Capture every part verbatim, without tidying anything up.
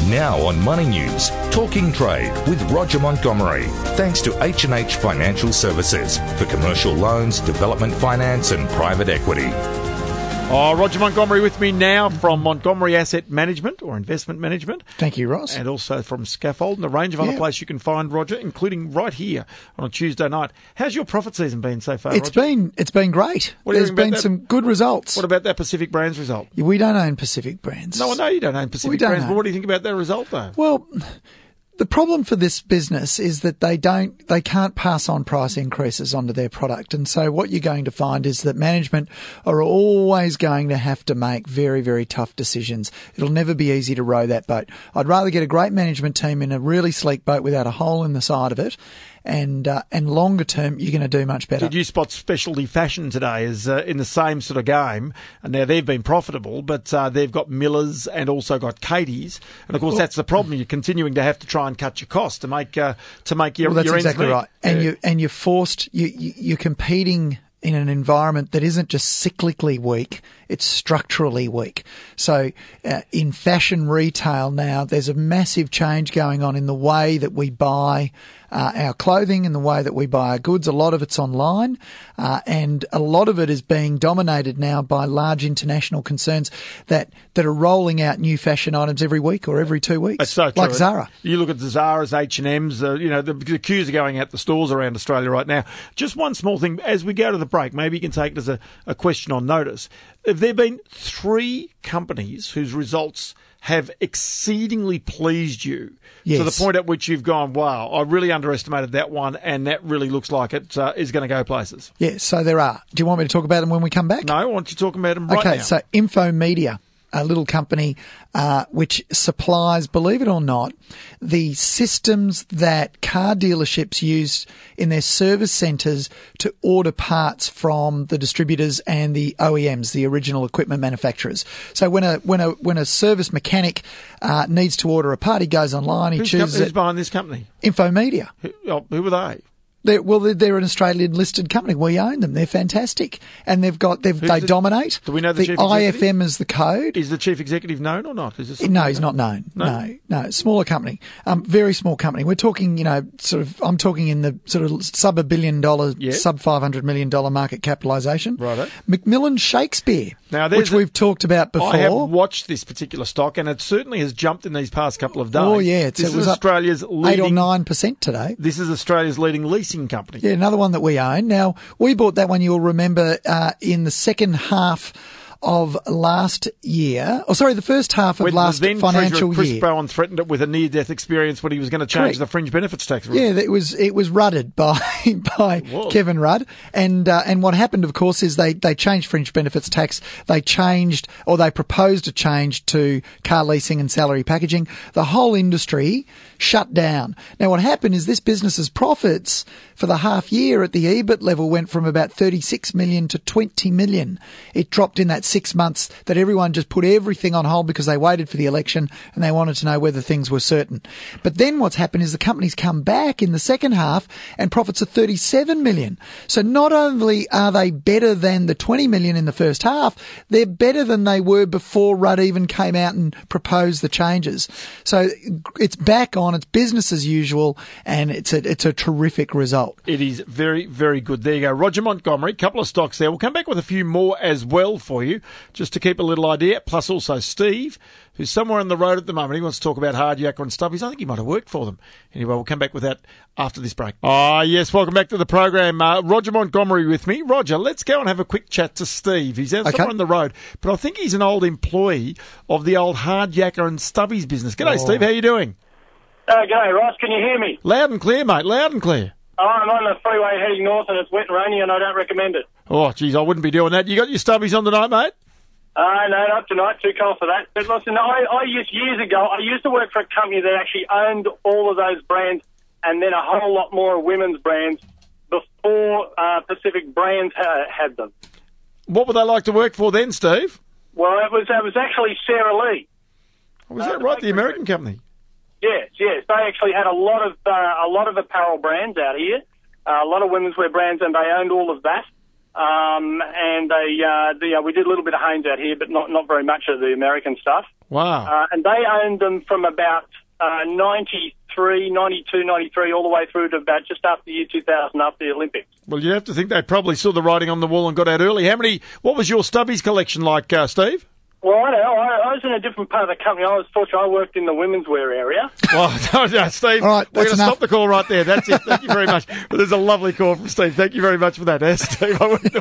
Now on Money News, Talking Trade with Roger Montgomery. Thanks to H and H Financial Services for commercial loans, development finance and private equity. Oh, Roger Montgomery with me now from Montgomery Asset Management or Investment Management. Thank you, Ross. And also from Scaffold and a range of other yeah. places you can find Roger, including right here on a Tuesday night. How's your profit season been so far, It's Roger? been it's been great. What do you There's think about been that? some good results. What about that Pacific Brands result? We don't own Pacific Brands. No, I know you don't own Pacific We don't Brands, own. but what do you think about that result, though? Well, the problem for this business is that they don't, they can't pass on price increases onto their product. And so what you're going to find is that management are always going to have to make very, very tough decisions. It'll never be easy to row that boat. I'd rather get a great management team in a really sleek boat without a hole in the side of it. And uh, and longer term, you're going to do much better. Did you spot Specialty Fashion today as uh, in the same sort of game? And now they've been profitable, but uh, they've got Miller's and also got Katie's. And of course, Well, that's the problem. You're continuing to have to try and cut your costs to make uh, to make your Well, that's your ends exactly meet. right. And Yeah. you and you're forced. You, you you're competing in an environment that isn't just cyclically weak; it's structurally weak. So, uh, in fashion retail now, there's a massive change going on in the way that we buy uh, our clothing and the way that we buy our goods. A lot of it's online, uh, and a lot of it is being dominated now by large international concerns that that are rolling out new fashion items every week or every two weeks, It's so true. like Zara. You look at the Zara's, H and M's, uh, you know, the, the queues are going out the stores around Australia right now. Just one small thing, as we go to the break, maybe you can take it as a, a question on notice. Have there been three companies whose results have exceedingly pleased you Yes. to the point at which you've gone, wow, I really underestimated that one and that really looks like it uh, is going to go places? Yeah, so there are. Do you want me to talk about them when we come back? No, I want you talking about them right okay, now. so Infomedia, a little company uh, which supplies, believe it or not, the systems that car dealerships use in their service centres to order parts from the distributors and the O E Ms, the original equipment manufacturers. So when a when a when a service mechanic uh, needs to order a part, he goes online, he who's, com- chooses who's it. behind this company? Infomedia. Who, oh, who are they? They're, well, they're, they're an Australian listed company. We own them. They're fantastic, and they've got they've, they the- dominate. do we know the chief I executive? F M is the code? Is the chief executive known or not? Is this No, he's not known. No? No, no, smaller company, um, very small company. We're talking, you know, sort of. I'm talking in the sort of sub a billion dollar, Yeah. sub five hundred million dollar market capitalisation. Righto. Macmillan Shakespeare, Now, there's which a- we've talked about before. I have watched this particular stock, and it certainly has jumped in these past couple of days. Oh yeah, it's, this it was is up Australia's eight leading. or nine percent today. This is Australia's leading leasing company. Yeah, another one that we own. Now, we bought that one, you'll remember, uh, in the second half of last year. Oh, sorry, the first half of When last the then financial Treasurer Chris year. Bowen threatened it with a near-death experience when he was going to change Correct. the fringe benefits tax rule. Yeah, it was it was rudded by by was. Kevin Rudd, and uh, and what happened, of course, is they they changed fringe benefits tax. They changed, or they proposed a change to car leasing and salary packaging. The whole industry shut down. Now, what happened is this business's profits for the half year at the E B I T level went from about thirty-six million to twenty million. It dropped in that six months that everyone just put everything on hold because they waited for the election and they wanted to know whether things were certain. But then what's happened is the company's come back in the second half and profits are thirty-seven million. So not only are they better than the twenty million in the first half, they're better than they were before Rudd even came out and proposed the changes. So it's back on, it's business as usual, and it's a, it's a terrific result. It is very, very good. There you go. Roger Montgomery, couple of stocks there. We'll come back with a few more as well for you, just to keep a little idea. Plus also Steve, who's somewhere on the road at the moment. He wants to talk about Hard Yakka and Stubbies. I think he might have worked for them. Anyway, we'll come back with that after this break. Ah, yes, welcome back to the program. Uh, Roger Montgomery with me. Roger, let's go and have a quick chat to Steve. He's out Okay. somewhere on the road, but I think he's an old employee of the old Hard Yakka and Stubbies business. G'day, Oh. Steve. How you doing? Uh, g'day, Ross. Can you hear me? Loud and clear, mate. Loud and clear. Oh, I'm on the freeway heading north and it's wet and rainy and I don't recommend it. Oh, geez, I wouldn't be doing that. You got your Stubbies on tonight, mate? Uh, no, not tonight. Too cold for that. But listen, I, I used years ago, I used to work for a company that actually owned all of those brands and then a whole lot more women's brands before uh, Pacific Brands ha- had them. What would they like to work for then, Steve? Well, it was, it was actually Sarah Lee. Was Uh, that right, the American company? Yes, yes. They actually had a lot of uh, a lot of apparel brands out here, uh, a lot of women's wear brands, and they owned all of that. Um, and they, uh, the, uh, we did a little bit of Hanes out here, but not, not very much of the American stuff. Wow. Uh, and they owned them from about uh, ninety-three, ninety-two, ninety-three, all the way through to about just after the year two thousand, after the Olympics. Well, you have to think they probably saw the writing on the wall and got out early. How many? What was your Stubbies collection like, uh, Steve? Well, I don't know. I, I was in a different part of the company. I was fortunate. I worked in the women's wear area. Well, no, no, Steve, All right, we're going that's to enough. stop the call right there. That's it. Thank you very much. But there's a lovely call from Steve. Thank you very much for that. Eh, Steve, I worked in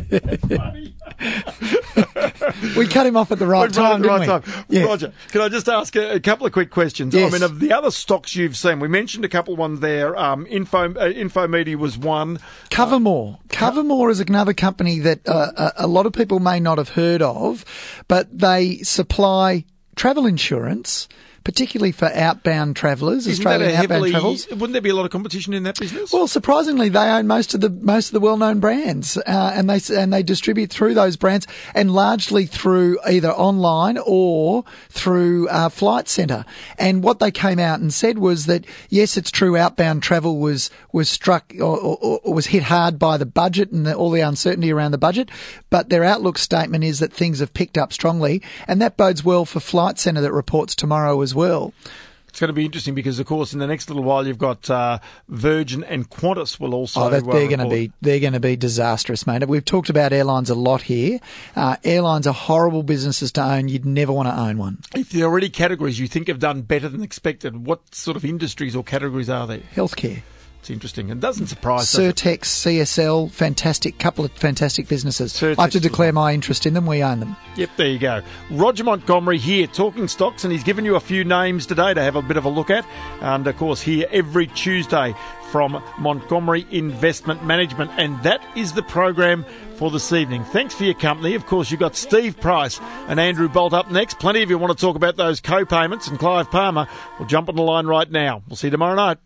the women's wear. We cut him off at the right We've run time, at the didn't right we? time. Yeah. Roger, can I just ask a, a couple of quick questions? Yes. I mean, of the other stocks you've seen, we mentioned a couple of ones there. Um, Info, uh, Infomedia was one. Covermore. Covermore is another company that uh, a, a lot of people may not have heard of, but they supply travel insurance, particularly for outbound travellers, Isn't that Australian a outbound heavily, travellers. wouldn't there be a lot of competition in that business? Well, surprisingly, they own most of the most of the well-known brands, uh, and they and they distribute through those brands, and largely through either online or through uh, Flight Centre. And what they came out and said was that yes, it's true, outbound travel was was struck or, or, or was hit hard by the budget and the, all the uncertainty around the budget, but their outlook statement is that things have picked up strongly, and that bodes well for Flight Centre that reports tomorrow as well. It's going to be interesting because, of course, in the next little while, you've got uh, Virgin and Qantas will also. Oh, that, uh, they're going to report. be they're going to be disastrous, mate. We've talked about airlines a lot here. Uh, airlines are horrible businesses to own. You'd never want to own one. If there are already categories you think have done better than expected, what sort of industries or categories are there? Healthcare. It's interesting and doesn't surprise. does it? Certex, C S L, fantastic, couple of fantastic businesses. Certex I have to as declare my interest in them. We own them. Yep, there you go. Roger Montgomery here, talking stocks, and he's given you a few names today to have a bit of a look at. And, of course, here every Tuesday from Montgomery Investment Management. And that is the program for this evening. Thanks for your company. Of course, you've got Steve Price and Andrew Bolt up next. Plenty of you want to talk about those co-payments, and Clive Palmer will jump on the line right now. We'll see you tomorrow night.